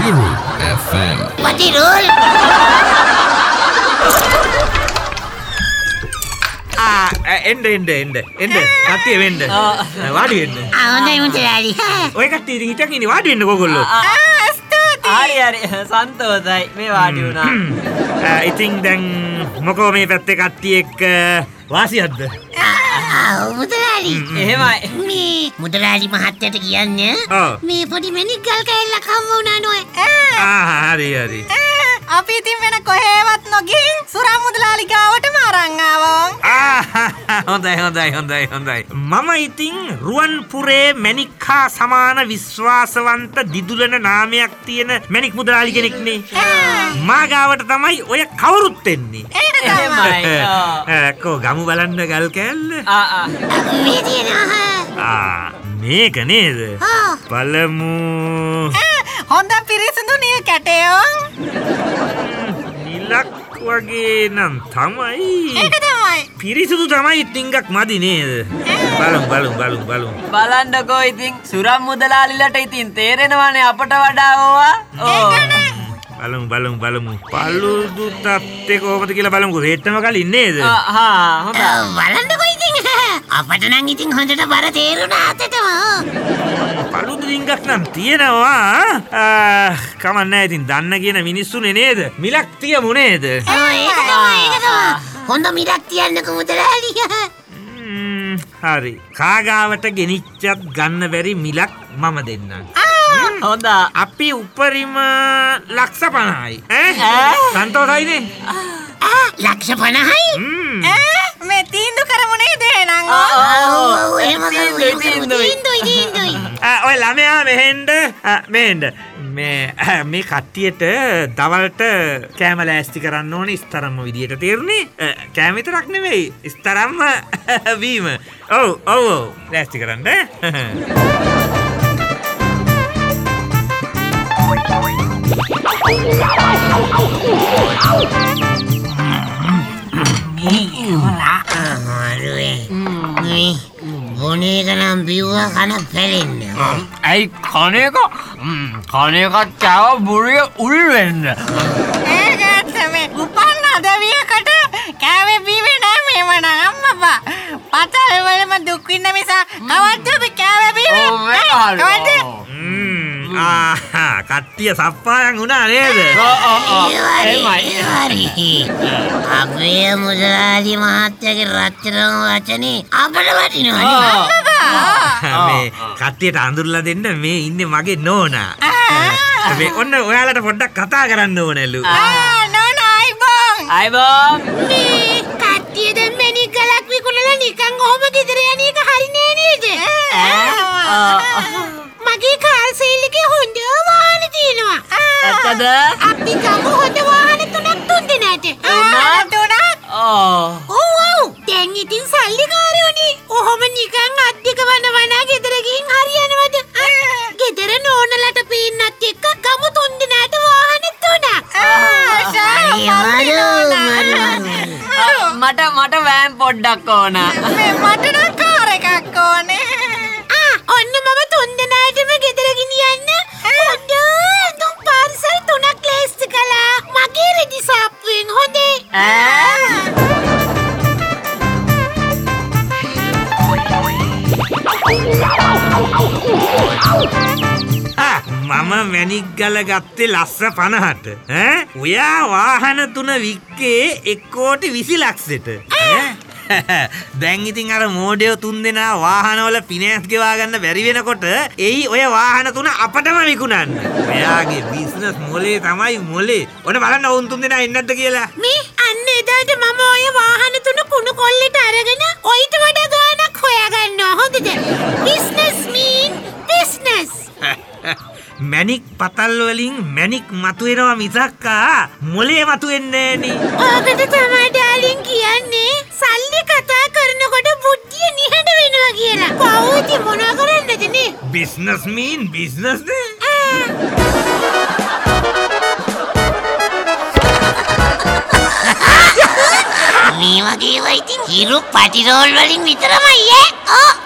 Tiru FM. Patirul. එන්න කට්ටිය වෙන්න වාඩි වෙන්න හොඳයි මුදලාලි. ඔය කට්ටිය ඉතින් හිටන් ඉන්නේ වාඩි වෙන්න කොගොල්ලෝ හරි සන්තෝෂයි මේ වාඩි වුණා ඉතින් දැන් මොකෝ මේ පැත්තේ කට්ටිය එක්ක වාසියක්ද මුදලාලි. එහෙමයි මේ මුදලාලි මහත්තයට කියන්නේ මේ පොඩි මැණික් ගල් කෑල්ලක් හම්බ වුණා නෝය. හරි අපි ඉතින් වෙන කොහෙවත් නොගිහින් සුරා මුදලාලි ගාවටම අරන් ආවා. හොඳයි. මම ඉතින් රුවන්පුරේ මැණික්හා සමාන විශ්වාසවන්ත දිදුලන නාමයක් තියෙන මැණික් මුදලාලි කෙනෙක්නේ. මා ගාවට තමයි ඔය කවුරුත් එන්නේ. කෝ ගමු බලන්න ගල් කෑල්ල. මේ තියෙනවා. මේක නේද? බලමු. හොඳ පිරිසිදු නිල් කැටයෝ. නිලක් වගේ නම් තමයි. ඒක තමයි. පිරිසිදු තමයි ටිකක් මදි නේද? බලමු. බලන්නකෝ ඉතින් සුරම් මුදලාලිලට ඉතින් තේරෙනවානේ අපට වඩා ඕවා. බලමු. පළුදු තත්ත්වේ කොහොමද කියලා බලමුකෝ. රේට්ටම කලින් නේද? හොඳයි. බලන්නකෝ ඉතින්. අපට නම් ඉතින් හොඳට බර තේරුණා අතටම. පළුදු රින්ගක් නම් තියෙනවා. කමන්නේ ඉතින් දන්න කියන මිනිස්සුනේ නේද? මිලක් තියමු නේද? ඒක තමයි. හොඳ මිලක් තියන්නකෝ මුදලාලි. හරි. කාගාවට ගෙනිච්චත් ගන්න බැරි මිලක් මම දෙන්නම්. හොඳ අපි උපරිම ලක්ෂ 50යි. සන්තෝෂයිනේ? ලක්ෂ 50යි? මේ තීන්දු කරමු නේද එහෙනම්? තීන්දුයි. ඔය ළමයා මෙහෙන්න. මේ කට්ටියට දවල්ට කෑම ලෑස්ති කරන්න ඕනේ ඉස්තරම්ම විදියට තේරුණේ? කෑම විතරක් නෙවෙයි ඉස්තරම්ම වීම. ඔව් ලෑස්ති කරන්න. බොනේක නම් බිව්වා කන පැලෙන්නේ. ඇයි කණේක චාව බුරිය උල් වෙන්න. ඒක ඇත්තම උපන්න අදවියකට කෑවේ බීවේ නෑ මේවන අම්මපා. පතල් වලම දුක් විඳ නිසා කවද්ද අපි කෑවේ බීවේ? කට්ටිය සප්පායන් වුණා නේද? අපේ මුදලාලි මහත්තයාගේ රත්තරන් වචනේ අපට වටිනවා. මේ කට්ටියට අඳුරලා දෙන්න මේ ඉන්නේ මගේ නෝනා. මේ ඔන්න ඔයාලට පොඩ්ඩක් කතා කරන්න ඕනලු. නෝනා අයිබෝන්. මේ කට්ටිය දැන් මැණික් ගලක් විකුණලා නිකන් ඔහොම ගෙදර යන එක හරිනේ නේද? මගේ කාර් සේල් එකේ හොඳ වාහන තියෙනවා. ඇත්තද? අපි ගමු හොඳ වාහන 3ක් තුන් දෙනාට. තුනක්? ඔව්. දැන් ඉතින් සල්ලිකාරයෝනේ. ඔහොම නිකන් අද්දික වනවනා ගෙදර ගිහින් හරියනවද? ගෙදර නෝනලට පේන්නත් එක්ක ගමු තුන් දෙනාට වාහන 3ක්. මට වෑන් පොඩ්ඩක් ඕන. මට නම් කාර් එකක් ඕනේ. ඔන්න මම තුන් දෙනාටම ගෙදර ගෙනියන්න හොඳ තුන් පාර්සල් 3ක් ලෑස්ති කළා. මගේ රෙදි සාප්පුවෙන් හොඳේ. මම මැණික් ගල ගත්තේ ලස්ස 50ට. ඔයා වාහන 3 වික්කේ 1,20 ලක්ෂෙට. දැන් ඉතින් අර මෝඩයෝ 3 දෙනා වාහනවල ෆිනෑන්ස් ගෙවා ගන්න බැරි වෙනකොට එයි ඔය වාහන 3 අපටම විකුණන්න. ඔයාගේ බිස්නස් මොලේ තමයි මොලේ. ඔන්න බලන්න වුන් 3 දෙනා එන්නේ නැද්ද කියලා. මේ අන්න එදාට මම ඔය වාහන 3 කුණු කොල්ලෙට අරගෙන ඔයිට වඩා ගාණක් හොයාගන්නවා. හොඳද? Business mean business. මැණික් පතල් වලින් මැණික් මතුවෙනවා මිසක්කා මොලේ මතුවෙන්නේ නෑනේ. ඔකට තමයි ඩාලින් කියන්නේ සල්ලි කතා කරනකොට බුද්ධිය නිහඬ වෙනවා කියලා. කවුද මොනවා කරන්නද නේ? බිස්නස් මීන් බිස්නස් නේ. මේ වගේ වයිතින් හිරු පටිරෝල් වලින් විතරමයි ඈ.